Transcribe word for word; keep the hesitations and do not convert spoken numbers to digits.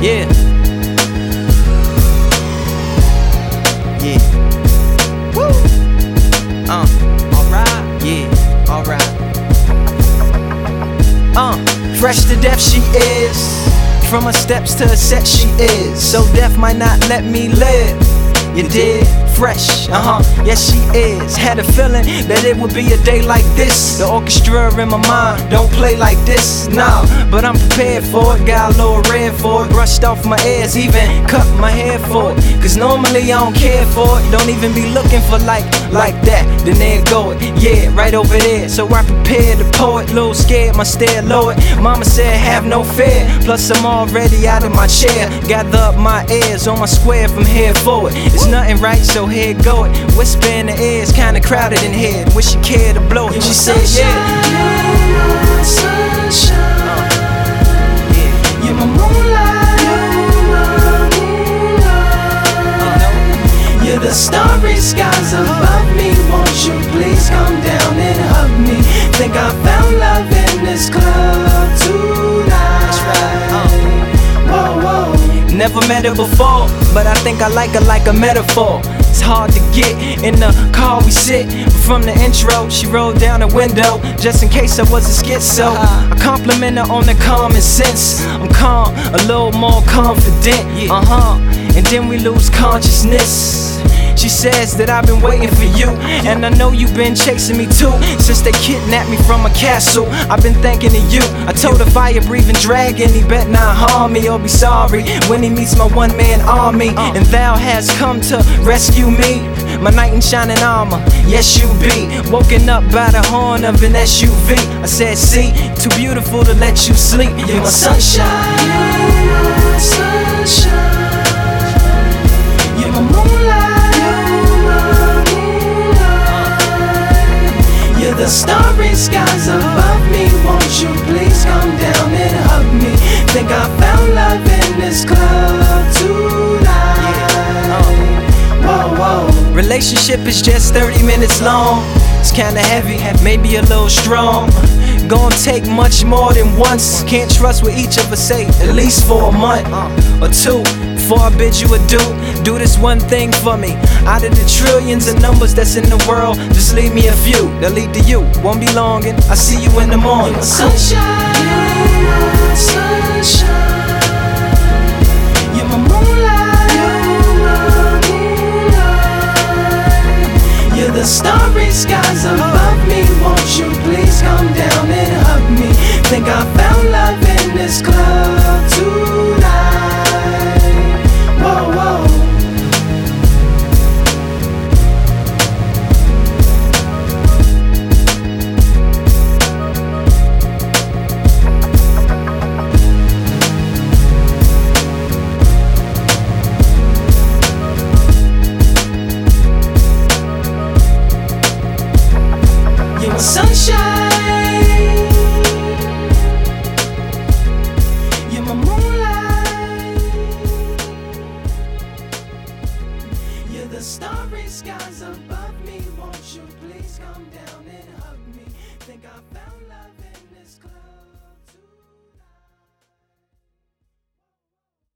Yeah. Yeah. Woo. Uh. Alright. Yeah. Alright. Uh. Fresh to death she is. From her steps to her set she is. So death might not let me live. You did? Fresh, uh-huh, yes she is. Had a feeling that it would be a day like this. The orchestra in my mind don't play like this, nah. But I'm prepared for it, got a little red for it. Brushed off my ears, even cut my hair for it. Cause normally I don't care for it. Don't even be looking for like, like that. Then there go it, yeah, right over there. So I prepared the poet, little scared, my stare lowered. Mama said have no fear, plus I'm already out of my chair. Gather up my ears on my square from here forward. It's nothing right, so here go it. Whisper in the ears, kinda crowded in here. Wish you cared to blow it. She said, yeah. You're my sunshine. Uh, yeah. You're my moonlight. You're my moonlight. Uh, You're the starry skies above me. Won't you please come down and hug me? Think I found love in this club tonight. That's right. Uh. Whoa, whoa. Never met her before, but I think I like her like a metaphor. It's hard to get in the car we sit. But from the intro, she rolled down the window just in case I was a schizo. I compliment her on the common sense. I'm calm, a little more confident. Uh-huh, and then we lose consciousness. She says that I've been waiting for you, and I know you've been chasing me too. Since they kidnapped me from a castle, I've been thinking of you. I told a fire-breathing dragon he bet not harm me or be sorry when he meets my one-man army. And thou hast come to rescue me, my knight in shining armor. Yes, you be woken up by the horn of an S U V. I said, see, too beautiful to let you sleep. You're my sunshine. You're my sunshine. You're my moonlight. The starry skies above me. Won't you please come down and hug me? Think I found love in this club tonight. Whoa, whoa. Relationship is just thirty minutes long. It's kinda heavy, maybe a little strong. Gonna take much more than once. Can't trust what each of us say, at least for a month or two. Before I bid you adieu, do this one thing for me. Out of the trillions of numbers that's in the world, just leave me a few, they'll lead to you. Won't be long and I'll see you in the morning. You're my sunshine. You're my sunshine. You're my moonlight. You're my moonlight. You're the starry skies above me. Won't you please come down and hug me? Think I found love in this club tonight. Whoa, whoa. You're my sunshine. You're my moonlight. You're the starry skies above me. Won't you please come down and hug me? Think I found